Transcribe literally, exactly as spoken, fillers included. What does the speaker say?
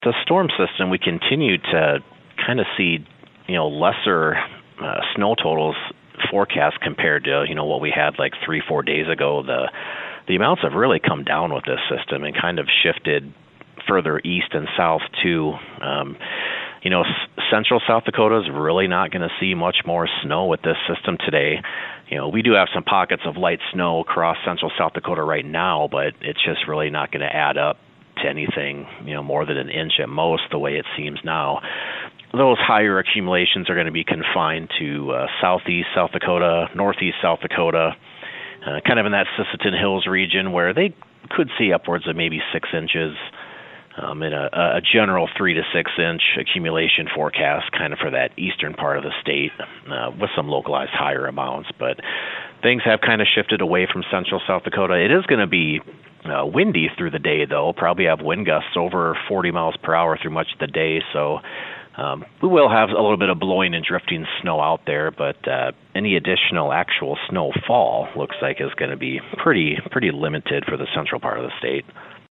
the storm system, we continue to kind of see, you know, lesser uh, snow totals forecast compared to, you know, what we had like three, four days ago. The the amounts have really come down with this system and kind of shifted further east and south too. Um, you know, s- central South Dakota is really not going to see much more snow with this system today. You know, we do have some pockets of light snow across central South Dakota right now, but it's just really not going to add up to anything, you know, more than an inch at most, the way it seems now. Those higher accumulations are going to be confined to uh, southeast South Dakota, northeast South Dakota, uh, kind of in that Sisseton Hills region where they could see upwards of maybe six inches um, in a, a general three to six inch accumulation forecast kind of for that eastern part of the state uh, with some localized higher amounts. But things have kind of shifted away from central South Dakota. It is going to be uh, windy through the day, though. Probably have wind gusts over forty miles per hour through much of the day, so Um, we will have a little bit of blowing and drifting snow out there, but uh, any additional actual snowfall looks like is going to be pretty pretty limited for the central part of the state.